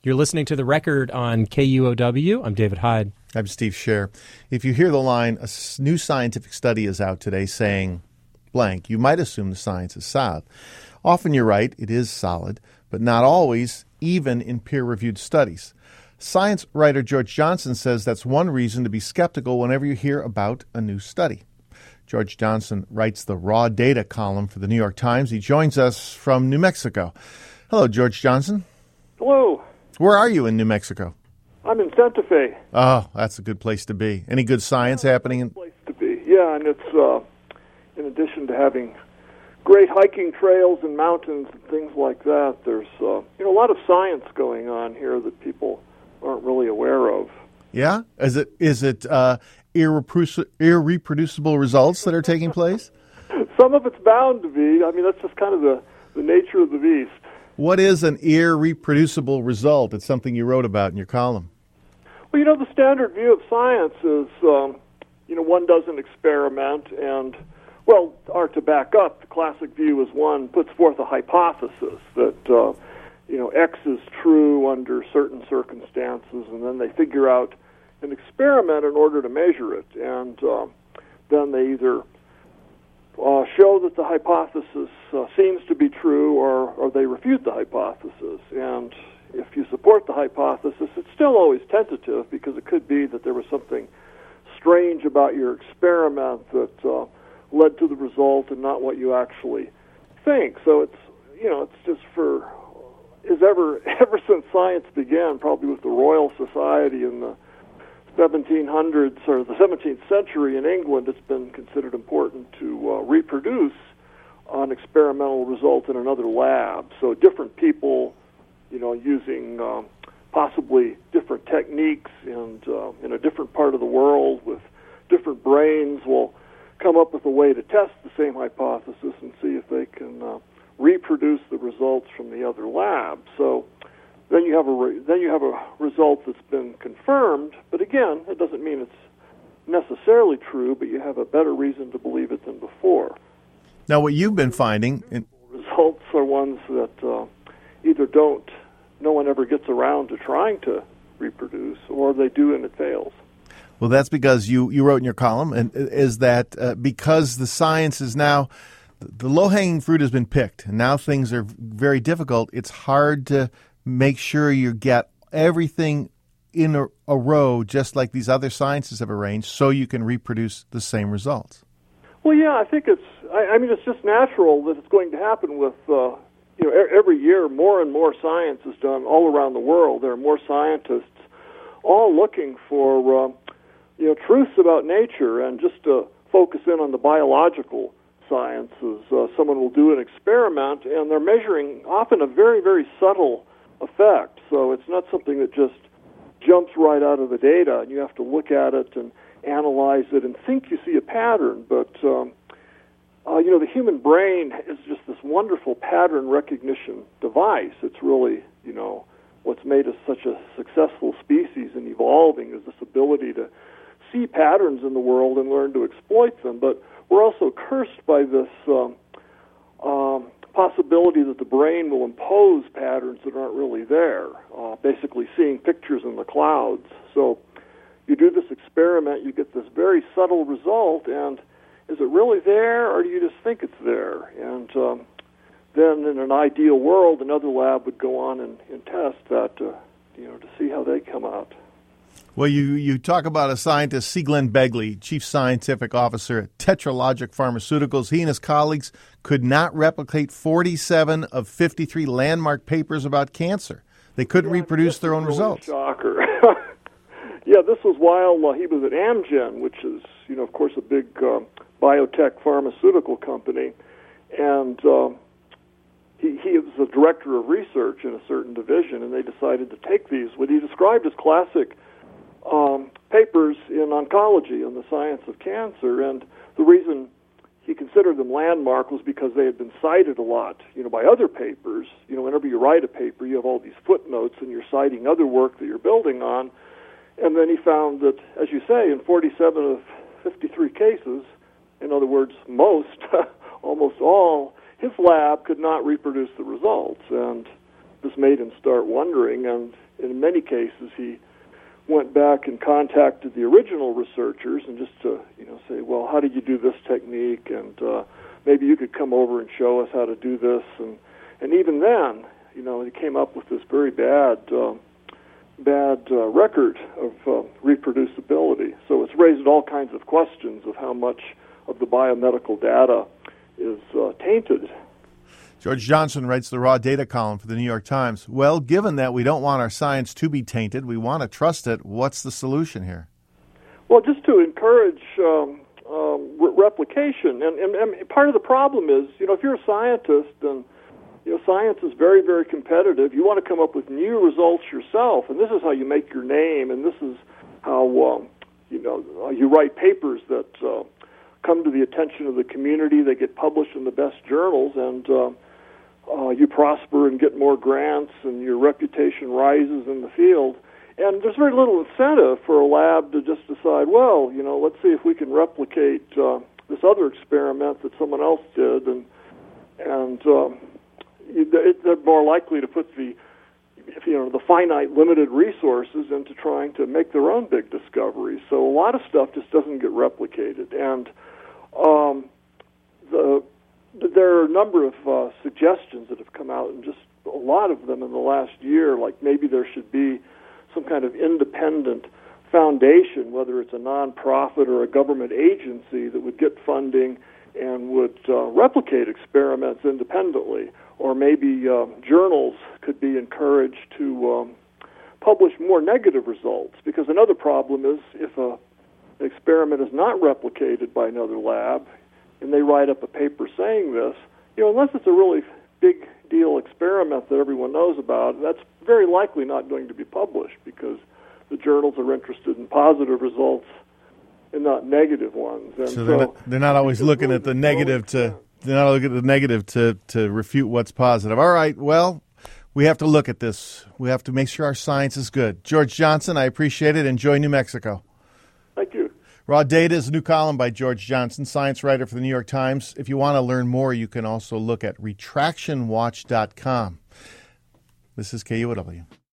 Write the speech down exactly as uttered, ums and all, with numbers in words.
You're listening to The Record on K U O W. I'm David Hyde. I'm Steve Scher. If you hear the line, a new scientific study is out today saying blank, you might assume the science is solid. Often you're right, it is solid, but not always, even in peer-reviewed studies. Science writer George Johnson says that's one reason to be skeptical whenever you hear about a new study. George Johnson writes the Raw Data column for the New York Times. He joins us from New Mexico. Hello, George Johnson. Hello. Where are you in New Mexico? I'm in Santa Fe. Oh, that's a good place to be. Any good science yeah, happening? In- place to be. Yeah, and it's uh, in addition to having great hiking trails and mountains and things like that, there's uh, you know a lot of science going on here that people aren't really aware of. Yeah? Is it is it uh, irreproduci- irreproducible results that are taking place? Some of it's bound to be. I mean, that's just kind of the, the nature of the beast. What is an irreproducible result? It's something you wrote about in your column. Well, you know, the standard view of science is, um, you know, one does an experiment and, well, or to back up, the classic view is one puts forth a hypothesis that, uh, you know, X is true under certain circumstances, and then they figure out an experiment in order to measure it. And uh, then they either uh, show that the hypothesis uh, seems to be true or, or they refute the hypothesis. And if you support the hypothesis, it's still always tentative because it could be that there was something strange about your experiment that uh, led to the result and not what you actually think. So it's, you know, it's just for, is ever, ever since science began, probably with the Royal Society in the seventeen hundreds or the seventeenth century in England, it's been considered important to uh, reproduce an experimental result in another lab. So different people, you know, using um, possibly different techniques and uh, in a different part of the world with different brains will come up with a way to test the same hypothesis and see if they can uh, reproduce the results from the other lab. So then you have a re- then you have a result that's been confirmed, but again, it doesn't mean it's necessarily true, but you have a better reason to believe it than before. Now, what you've been finding... In- results are ones that uh, either don't, no one ever gets around to trying to reproduce, or they do and it fails. Well, that's because you, you wrote in your column, and is that uh, because the science is now, the low-hanging fruit has been picked, and now things are very difficult. It's hard to make sure you get everything in a, a row, just like these other sciences have arranged, so you can reproduce the same results. Well, yeah, I think it's, I, I mean, it's just natural that it's going to happen with, uh, you know, e- every year more and more science is done all around the world. There are more scientists all looking for, uh, you know, truths about nature. And just to focus in on the biological sciences, uh, someone will do an experiment, and they're measuring often a very, very subtle effect. So it's not something that just jumps right out of the data, and you have to look at it and analyze it and think you see a pattern. But, um, uh, you know, the human brain is just this wonderful pattern recognition device. It's really, you know, what's made us such a successful species in evolving is this ability to see patterns in the world and learn to exploit them. But we're also cursed by this um, um, possibility that the brain will impose patterns that aren't really there, uh, basically seeing pictures in the clouds. So you do this experiment, you get this very subtle result, and is it really there, or do you just think it's there? And um, then in an ideal world, another lab would go on and, and test that, uh, you know, to see how they come out. Well, you, you talk about a scientist, C. Glenn Begley, Chief Scientific Officer at Tetralogic Pharmaceuticals. He and his colleagues could not replicate forty-seven of fifty-three landmark papers about cancer. They couldn't yeah, reproduce their own really results. Shocker. Yeah, this was while uh, he was at Amgen, which is, you know, of course, a big uh, biotech pharmaceutical company. And um, he, he was the director of research in a certain division, and they decided to take these, what he described as classic Um, papers in oncology and the science of cancer, and the reason he considered them landmark was because they had been cited a lot, you know, by other papers. You know, whenever you write a paper, you have all these footnotes, and you're citing other work that you're building on. And then he found that, as you say, in forty-seven of fifty-three cases, in other words, most, almost all, his lab could not reproduce the results, and this made him start wondering, and in many cases he went back and contacted the original researchers and just to, you know, say, well, how did you do this technique? And uh, maybe you could come over and show us how to do this. And, and even then, you know, he came up with this very bad uh, bad uh, record of uh, reproducibility. So it's raised all kinds of questions of how much of the biomedical data is uh, tainted. George Johnson writes the raw data column for the New York Times. Well, given that we don't want our science to be tainted, we want to trust it, what's the solution here? Well, just to encourage um, um, re- replication. And, and, and part of the problem is, you know, if you're a scientist and, you know, science is very, very competitive, you want to come up with new results yourself, and this is how you make your name, and this is how, um, you know, uh, you write papers that uh, come to the attention of the community, they get published in the best journals, and uh, Uh, you prosper and get more grants, and your reputation rises in the field. And there's very little incentive for a lab to just decide, well, you know, let's see if we can replicate uh, this other experiment that someone else did, and and um, it, they're more likely to put the you know the finite, limited resources into trying to make their own big discoveries. So a lot of stuff just doesn't get replicated, and um, the there are a number of uh, suggestions that have come out, and just a lot of them in the last year, like maybe there should be some kind of independent foundation, whether it's a nonprofit or a government agency, that would get funding and would uh, replicate experiments independently. Or maybe uh, journals could be encouraged to um, publish more negative results, because another problem is if a, an experiment is not replicated by another lab, and they write up a paper saying this, you know, unless it's a really big deal experiment that everyone knows about, that's very likely not going to be published, because the journals are interested in positive results and not negative ones. And so they're, so not, they're not always looking really at the negative to they're not looking at the negative to to refute what's positive. All right, well, we have to look at this. We have to make sure our science is good. George Johnson, I appreciate it. Enjoy New Mexico. Thank you. Raw Data is a new column by George Johnson, science writer for the New York Times. If you want to learn more, you can also look at retraction watch dot com. This is K U O W.